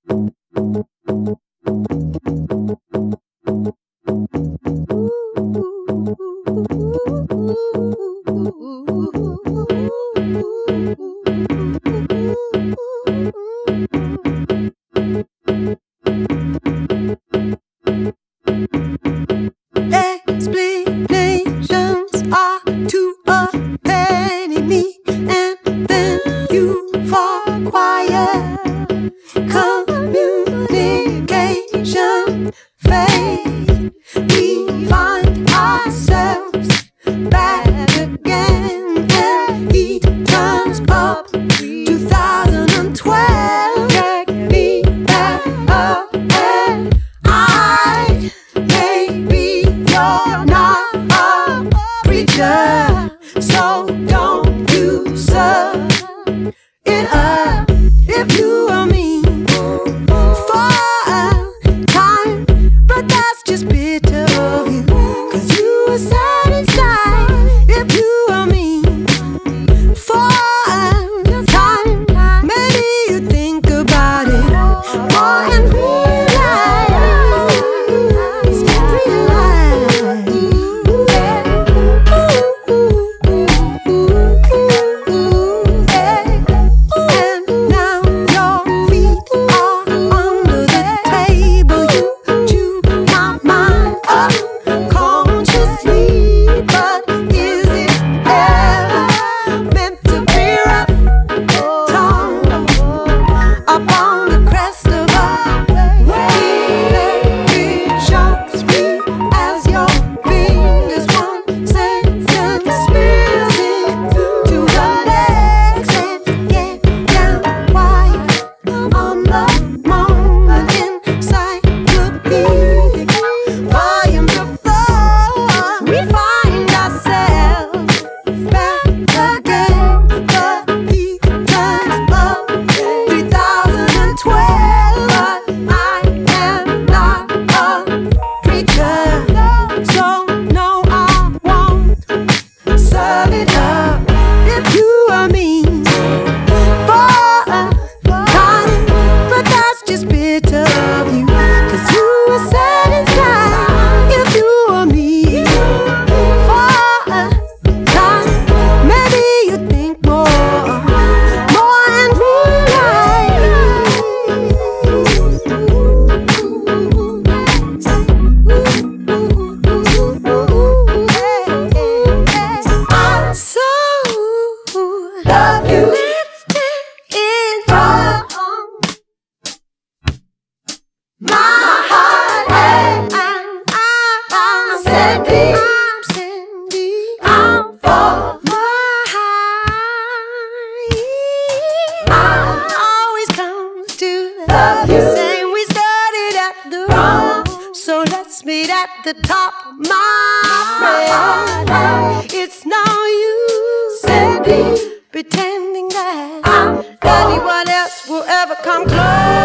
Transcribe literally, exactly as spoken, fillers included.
Explanations are to accompany me, and then you fall quiet. Communication fade. We find ourselves back again, and he turns up. twenty twelve, take me back up, and I maybe you're not a preacher, so don't you sub it up if you are me for a time, but that's just bitter of you, 'cause you are sad inside if you are me for a time. Maybe you think about it more and realize, realize. And now your feet are under the table. You chew my mind up consciously, but is it ever meant to be rough? Tongue upon the crest of a wave, it shocks me as your fingers one sentence spills into the next. Let's get down quiet on the moment, encyclopedic volumes of thought. We find ourselves back again. The heat turns up. twenty twelve, but I am not a preacher, so no, I won't serve it up if you are me for a time, but that's just bitter of you, 'cause you are sad inside if you are me for a time. Maybe you think more, more and realize. I so love you. Lifted in from my heart, and I'm sending, I'm sending, I'm for my heart. I always comes to love you. Saying we started at the wrong, so let's meet at the top, my friend. It's no use sending, pretending that anyone else will ever come close.